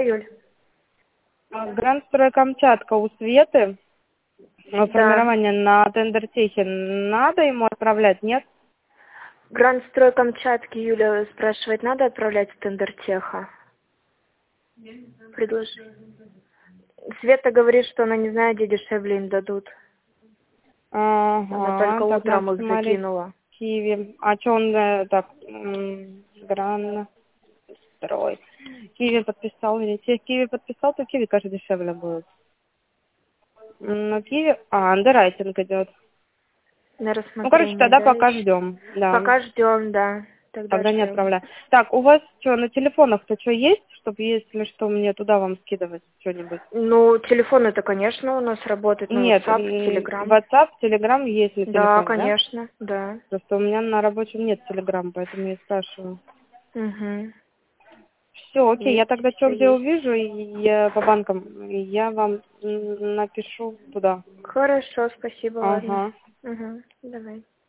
Юль? Гранд-строй Камчатка у Светы. Да. Формирование на тендертехе надо ему отправлять, нет? Гранд-строй Камчатки, Юля спрашивает, надо отправлять в тендертеха? Предложи. Света говорит, что она не знает, где дешевле им дадут. Она только Ага, так надо утром их посмотреть. закинула. Киви. А что он так, Гранд-строй. Киви подписал. Если Киви подписал, то Киви, кажется, дешевле будет. Но Киви... андеррайтинг идет. На Ну, короче, рассмотрение, тогда да, пока еще? ждем. Да, Пока ждем, да. Тогда тогда не ждем. отправляю. Так, у вас что, на телефонах-то что есть, чтобы, если что, мне туда вам скидывать что-нибудь? Ну, телефон это, конечно, у нас работает на Нет, WhatsApp, Telegram. WhatsApp, Telegram есть на Да, телефоне, да? конечно, да. Просто у меня на рабочем нет Telegram, поэтому я и спрашиваю. Угу. Все, окей, я Есть, тогда что все где есть. увижу, и я по банкам, и я вам напишу туда. Хорошо, спасибо, ладно. Ага. Угу. Давай.